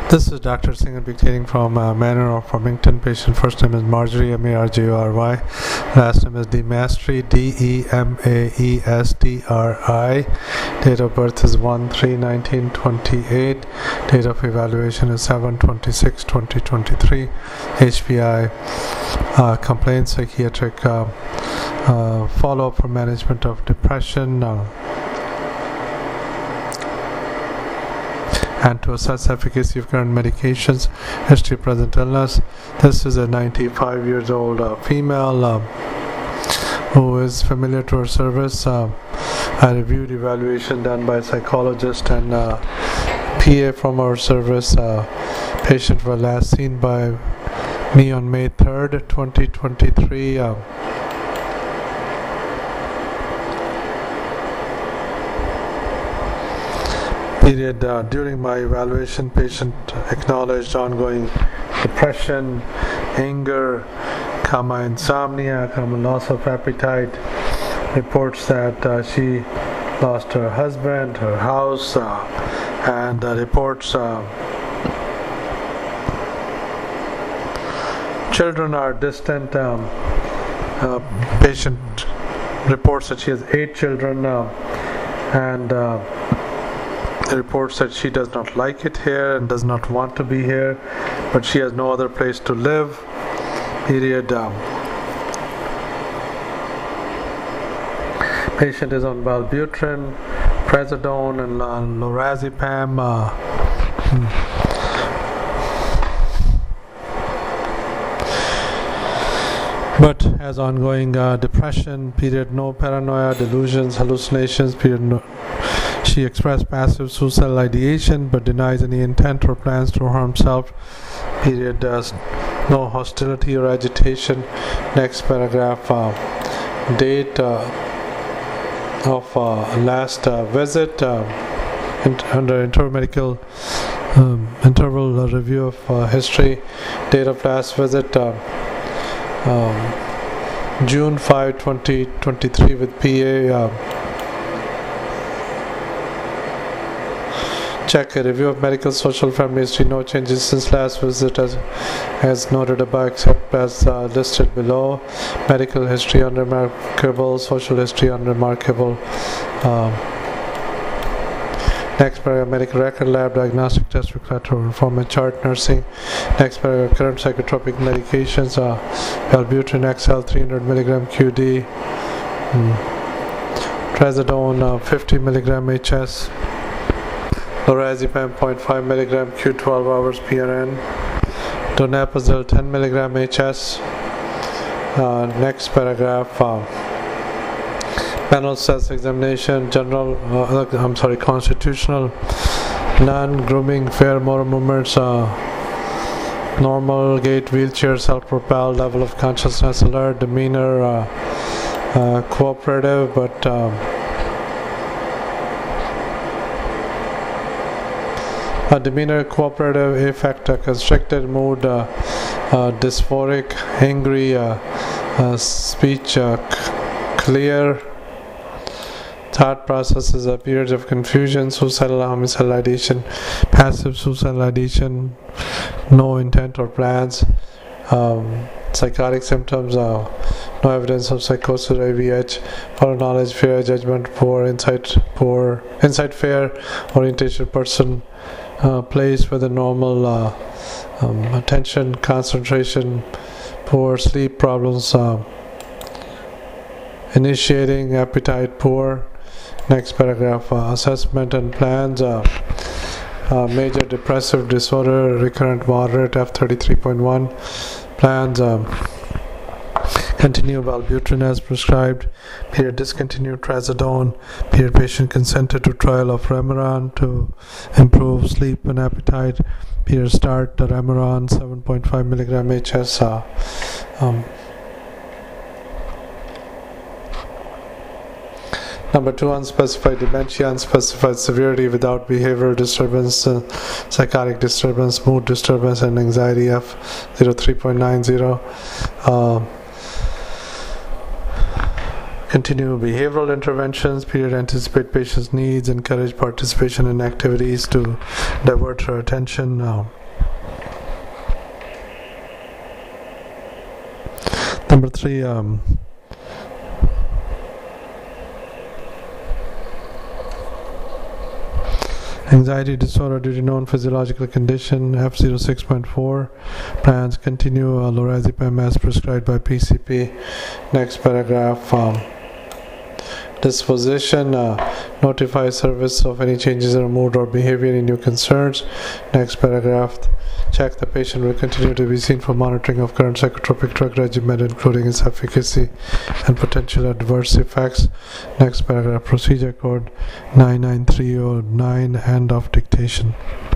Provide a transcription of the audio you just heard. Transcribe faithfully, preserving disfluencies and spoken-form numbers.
This is Doctor Singh dictating from uh, Manor of Farmington. Patient first name is Marjorie, M A R J O R Y. Last name is Demaestri, D E M A E S T R I. Date of birth is one three nineteen twenty-eight. Date of evaluation is seven twenty-six twenty twenty-three. H P I uh, complaint psychiatric uh, uh, follow-up for management of depression. Uh, and to assess efficacy of current medications, history of present illness. This is a ninety-five years old uh, female uh, who is familiar to our service. Uh, I reviewed evaluation done by a psychologist and uh, P A from our service. Uh, patient was last seen by me on May third, twenty twenty-three. Uh, Period. Uh, during my evaluation, patient acknowledged ongoing depression, anger, comma insomnia, comma loss of appetite. Reports that uh, she lost her husband, her house, uh, and uh, reports uh, children are distant. Um, uh, patient reports that she has eight children uh, and uh, reports that she does not like it here and does not want to be here, but she has no other place to live. Period. Um, patient is on Wellbutrin, Trazodone, and uh, Lorazepam. Uh, hmm. But has ongoing uh, depression. Period. No paranoia, delusions, hallucinations. Period. No. She expressed passive suicidal ideation but denies any intent or plans to harm self. Period. Does no hostility or agitation. Next paragraph. Uh, date uh, of uh, last uh, visit uh, in, under intermedical um, interval uh, review of uh, history. Date of last visit uh, um, June fifth twenty twenty-three with P A. Uh, Check a review of medical, social, family history. No changes since last visit as, as noted above except as uh, listed below. Medical history unremarkable, social history unremarkable. Um, next paragraph, medical record, lab, diagnostic test, collateral reform and chart, nursing. Next paragraph, current psychotropic medications. Uh, Wellbutrin X L three hundred milligram Q D. Mm. Trazodone uh, fifty milligram H S. Lorazepam zero point five milligram Q twelve hours P R N. Donepezil ten milligram H S. Uh, next paragraph. Uh, panel self examination, general, uh, I'm sorry, constitutional, none, grooming, fair motor movements, uh, normal gait, wheelchair, self-propelled, level of consciousness, alert, demeanor, uh, uh, cooperative, but um, Uh, demeanor cooperative, affect, uh, constricted mood, uh, uh, dysphoric, angry, uh, uh, speech uh, c- clear, thought processes, uh, periods of confusion, suicidal, homicidal ideation, passive suicidal ideation, no intent or plans, um, psychotic symptoms, uh, no evidence of psychosis, A V H, poor knowledge, fear, judgment, poor insight, poor insight, fair, orientation, person. Uh, place with a normal uh, um, attention, concentration, poor sleep problems, uh, initiating, appetite, poor. Next paragraph, uh, assessment and plans. Uh, uh, major depressive disorder, recurrent moderate, F thirty-three point one. Plans. Um, Continue Wellbutrin as prescribed. Period. Discontinue Trazodone. Period. Patient consented to trial of Remeron to improve sleep and appetite. Period. Start the Remeron seven point five milligram H S. Uh, um, Number two, unspecified dementia, unspecified severity without behavioral disturbance, uh, psychotic disturbance, mood disturbance, and anxiety, F zero three point nine zero. Uh, Continue behavioral interventions. Period anticipate patient's needs. Encourage participation in activities to divert her attention. Uh, number three. Um, Anxiety disorder due to known physiological condition F zero six point four. Plans continue uh, lorazepam as prescribed by P C P. Next paragraph. Um, disposition. Uh, notify service of any changes in mood or behavior, any new concerns. Next paragraph. Check the patient will continue to be seen for monitoring of current psychotropic drug regimen, including its efficacy and potential adverse effects. Next paragraph. Procedure code nine nine three zero nine. End of dictation.